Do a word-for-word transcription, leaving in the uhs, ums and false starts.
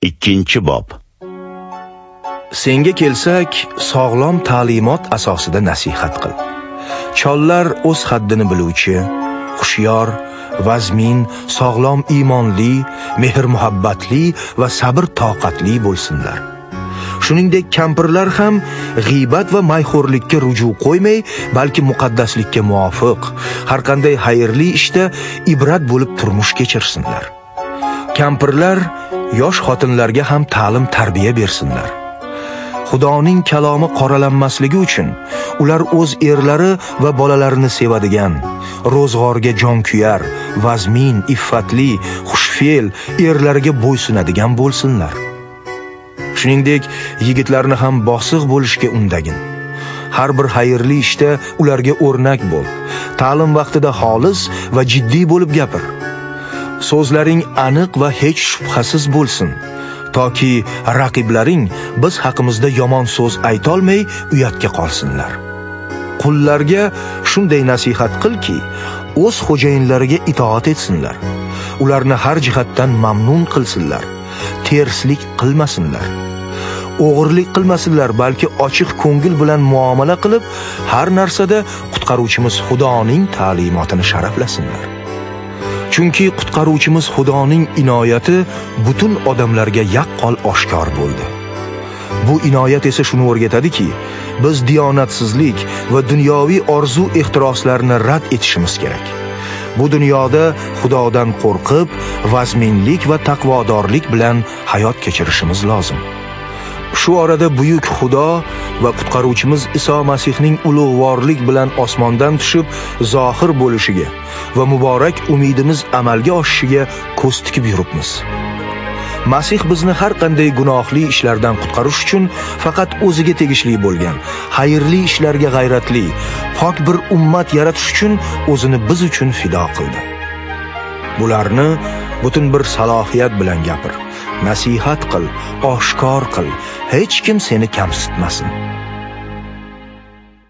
ikkinchi bob. Senga kelsak, sog'lom ta'limot asosida nasihat qil. Chollar o'z haddini biluvchi, xushyor, vazmin, sog'lom iymonli, mehr-muhabbatli va sabr-toqatli bo'lsinlar. Shuningdek, kampirlar ham g'iybat va mayxo'rlikka ruju qo'ymay, balki muqaddaslikka muvofiq har qanday xayrli ishda ibrat bo'lib turmush kechirsinlar. Kampirlar yosh xotinlarga ham ta'lim tarbiya bersinlar. Xudoning kalomi qoralanmasligi uchun ular o'z erlari va bolalarini sevadigan, ro'zg'orga jon kuyar, vazmin, iffatli, xushfe'l erlariga bo'ysunadigan bo'lsinlar. Shuningdek, yigitlarni ham bosiq bo'lishga undagin. Har bir xayrli ishda ularga o'rnak bo'l. Ta'lim vaqtida xolis va jiddiy bo'lib gapir. So'zlaring aniq va hech shubhasiz bo'lsin, toki raqiblaring biz haqimizda yomon so'z aytolmay uyatga qolsinlar. Qullarga shunday nasihat qilki, o'z xo'jayinlariga itoat etsinlar. Ularni har jihatdan mamnun qilsinlar. Terslik qilmasinlar. O'g'irlik qilmasinlar, balki ochiq ko'ngil bilan muomala qilib, har narsada qutqaruvchimiz Xudoning ta'limotini sharaflasinlar. Chunki qutqaruvchimiz Xudoning inoyati butun odamlarga yaqqol oshkor bo'ldi. Bu inoyat esa shuni o'rgatadiki, biz diyonatsizlik va dunyoviy orzu-ehtiroslarni rad etishimiz kerak. Bu dunyoda Xudodan qo'rqib, vazminlik va taqvodorlik bilan hayot kechirishimiz lozim. Shu orada buyuk Xudo va qutqaruvchimiz Iso Masihning ulug'vorlik bilan osmondan tushib zohir bo'lishiga va muborak umidimiz amalga oshishiga ko'z tikib yuribmiz. Masih bizni har qanday gunohli ishlardan qutqarish uchun faqat o'ziga tegishli bo'lgan xayrli ishlarga g'ayratli, pok bir ummat yaratish uchun o'zini biz uchun fido qildi. Bularni butun bir salohiyat bilan gapir, nasihat qil, oshkor qil, hech kim seni kamsitmasin.